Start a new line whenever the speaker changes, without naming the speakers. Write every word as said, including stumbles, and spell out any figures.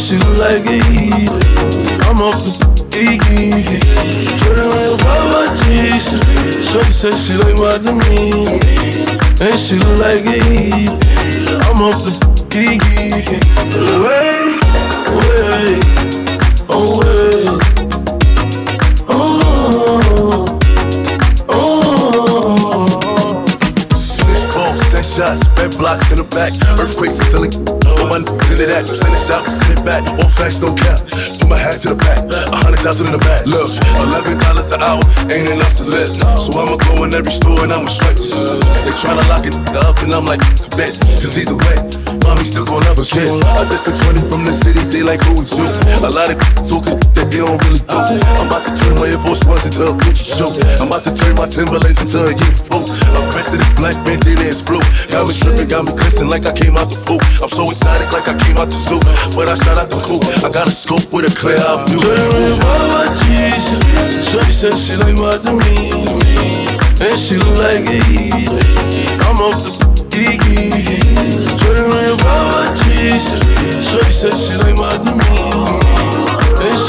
she look like it. I'm off the geeky. Turn around by my cheese. Shorty said she like my demeanor, and she look like it. I'm off the geeky. Wait, wait, oh wait, oh, oh.
Fishbowl, send shots, bed blocks in the back, earthquakes and silly. No one send it at you, send it out, send it back. All facts don't count. Put my hat to the back, a hundred thousand in the back. Look, eleven dollars an hour ain't enough to live. So I'ma go in every store and I'ma strike this. They tryna lock it up and I'm like, bet. Cause either way, mommy still gon' have a kid. I just took twenty from the city, they like who is you? A lot of talking that they don't really do. I'm about to turn my Air Force Ones into a Gucci shoe. I'm about to turn my Timberlands into a Yeezy boot. I'm president, black bandana and blue. Got me stripping, got me glistening like I came out the pool. I'm so excited like I came out the zoo, but I shot out the coop. I got a scope with a clear eye view.
Turn around by my cheese. Shorty said she like my demeanor, and she look like it. I'm off the geeky. Turn around by my cheese. Shorty said she like my demeanor, and she